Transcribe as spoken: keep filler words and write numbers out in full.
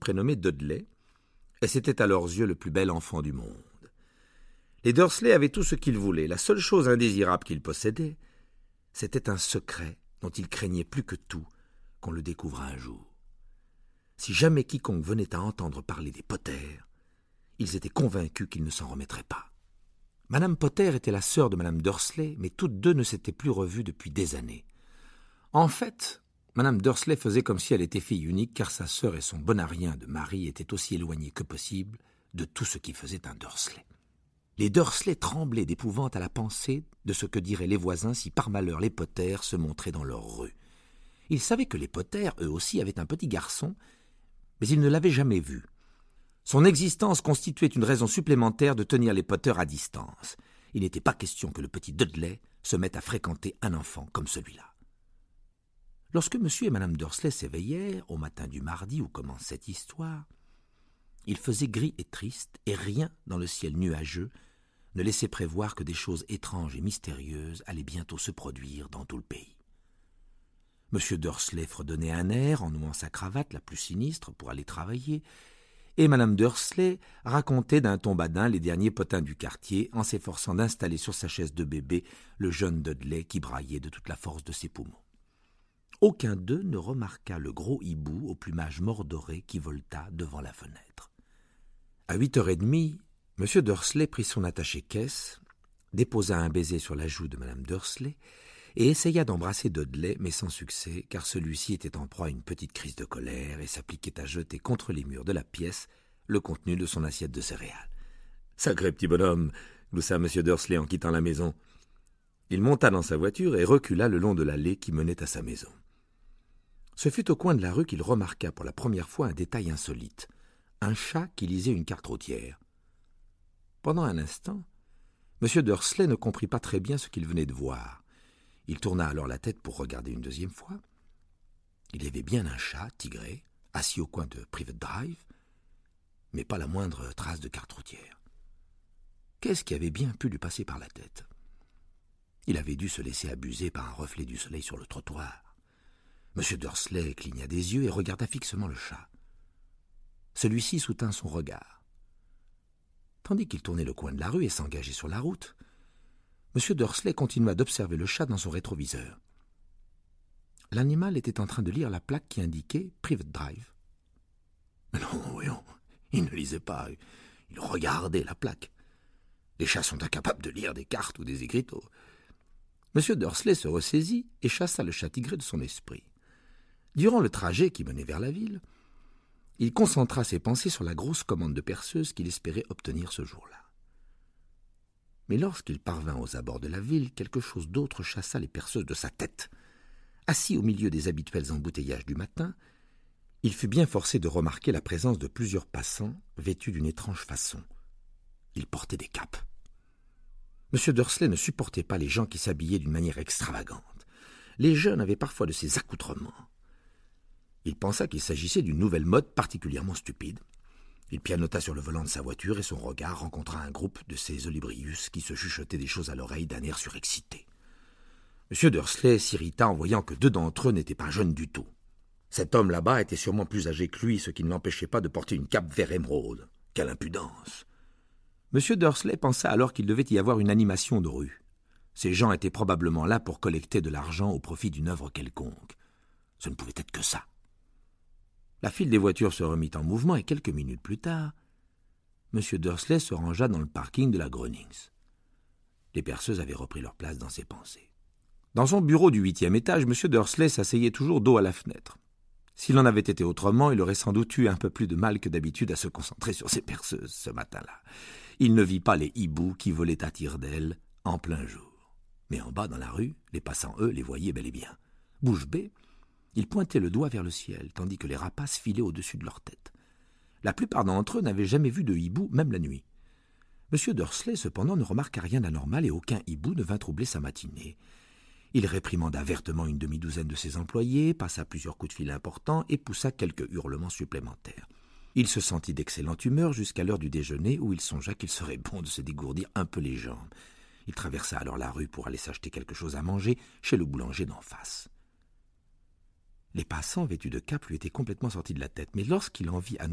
prénommé Dudley, et c'était à leurs yeux le plus bel enfant du monde. Les Dursley avaient tout ce qu'ils voulaient. La seule chose indésirable qu'ils possédaient, c'était un secret dont ils craignaient plus que tout qu'on le découvre un jour. Si jamais quiconque venait à entendre parler des Potter, ils étaient convaincus qu'ils ne s'en remettraient pas. Madame Potter était la sœur de Madame Dursley, mais toutes deux ne s'étaient plus revues depuis des années. En fait, Madame Dursley faisait comme si elle était fille unique, car sa sœur et son bonarien de mari étaient aussi éloignés que possible de tout ce qui faisait un Dursley. Les Dursley tremblaient d'épouvante à la pensée de ce que diraient les voisins si par malheur les Potter se montraient dans leur rue. Ils savaient que les Potter, eux aussi, avaient un petit garçon, mais ils ne l'avaient jamais vu. Son existence constituait une raison supplémentaire de tenir les Potter à distance. Il n'était pas question que le petit Dudley se mette à fréquenter un enfant comme celui-là. Lorsque monsieur et madame Dursley s'éveillèrent, au matin du mardi où commence cette histoire, il faisait gris et triste, et rien dans le ciel nuageux ne laissait prévoir que des choses étranges et mystérieuses allaient bientôt se produire dans tout le pays. Monsieur Dursley fredonnait un air en nouant sa cravate la plus sinistre pour aller travailler, et madame Dursley racontait d'un ton badin les derniers potins du quartier en s'efforçant d'installer sur sa chaise de bébé le jeune Dudley qui braillait de toute la force de ses poumons. Aucun d'eux ne remarqua le gros hibou au plumage mordoré qui volta devant la fenêtre. À huit heures et demie, M. Dursley prit son attaché-caisse, déposa un baiser sur la joue de Mme Dursley et essaya d'embrasser Dudley, mais sans succès, car celui-ci était en proie à une petite crise de colère et s'appliquait à jeter contre les murs de la pièce le contenu de son assiette de céréales. « Sacré petit bonhomme !» gloussa M. Dursley en quittant la maison. Il monta dans sa voiture et recula le long de l'allée qui menait à sa maison. Ce fut au coin de la rue qu'il remarqua pour la première fois un détail insolite, un chat qui lisait une carte routière. Pendant un instant, M. Dursley ne comprit pas très bien ce qu'il venait de voir. Il tourna alors la tête pour regarder une deuxième fois. Il y avait bien un chat tigré, assis au coin de Private Drive, mais pas la moindre trace de carte routière. Qu'est-ce qui avait bien pu lui passer par la tête? Il avait dû se laisser abuser par un reflet du soleil sur le trottoir. M. Dursley cligna des yeux et regarda fixement le chat. Celui-ci soutint son regard. Tandis qu'il tournait le coin de la rue et s'engageait sur la route, M. Dursley continua d'observer le chat dans son rétroviseur. L'animal était en train de lire la plaque qui indiquait « Private Drive ». Non, voyons, il ne lisait pas, il regardait la plaque. Les chats sont incapables de lire des cartes ou des écriteaux. M. Dursley se ressaisit et chassa le chat tigré de son esprit. Durant le trajet qui menait vers la ville, il concentra ses pensées sur la grosse commande de perceuse qu'il espérait obtenir ce jour-là. Mais lorsqu'il parvint aux abords de la ville, quelque chose d'autre chassa les perceuses de sa tête. Assis au milieu des habituels embouteillages du matin, il fut bien forcé de remarquer la présence de plusieurs passants vêtus d'une étrange façon. Ils portaient des capes. M. Dursley ne supportait pas les gens qui s'habillaient d'une manière extravagante. Les jeunes avaient parfois de ces accoutrements. Il pensa qu'il s'agissait d'une nouvelle mode particulièrement stupide. Il pianota sur le volant de sa voiture et son regard rencontra un groupe de ces Olybrius qui se chuchotaient des choses à l'oreille d'un air surexcité. M. Dursley s'irrita en voyant que deux d'entre eux n'étaient pas jeunes du tout. Cet homme là-bas était sûrement plus âgé que lui, ce qui ne l'empêchait pas de porter une cape vert émeraude. Quelle impudence! M. Dursley pensa alors qu'il devait y avoir une animation de rue. Ces gens étaient probablement là pour collecter de l'argent au profit d'une œuvre quelconque. Ce ne pouvait être que ça. La file des voitures se remit en mouvement et quelques minutes plus tard, M. Dursley se rangea dans le parking de la Groenings. Les perceuses avaient repris leur place dans ses pensées. Dans son bureau du huitième étage, M. Dursley s'asseyait toujours dos à la fenêtre. S'il en avait été autrement, il aurait sans doute eu un peu plus de mal que d'habitude à se concentrer sur ses perceuses ce matin-là. Il ne vit pas les hiboux qui volaient à tire-d'aile en plein jour. Mais en bas dans la rue, les passants, eux, les voyaient bel et bien. Bouche bée, ils pointaient le doigt vers le ciel, tandis que les rapaces filaient au-dessus de leur tête. La plupart d'entre eux n'avaient jamais vu de hibou, même la nuit. M. Dursley, cependant, ne remarqua rien d'anormal et aucun hibou ne vint troubler sa matinée. Il réprimanda vertement une demi-douzaine de ses employés, passa plusieurs coups de fil importants et poussa quelques hurlements supplémentaires. Il se sentit d'excellente humeur jusqu'à l'heure du déjeuner où il songea qu'il serait bon de se dégourdir un peu les jambes. Il traversa alors la rue pour aller s'acheter quelque chose à manger chez le boulanger d'en face. Les passants vêtus de capes lui étaient complètement sortis de la tête, mais lorsqu'il en vit à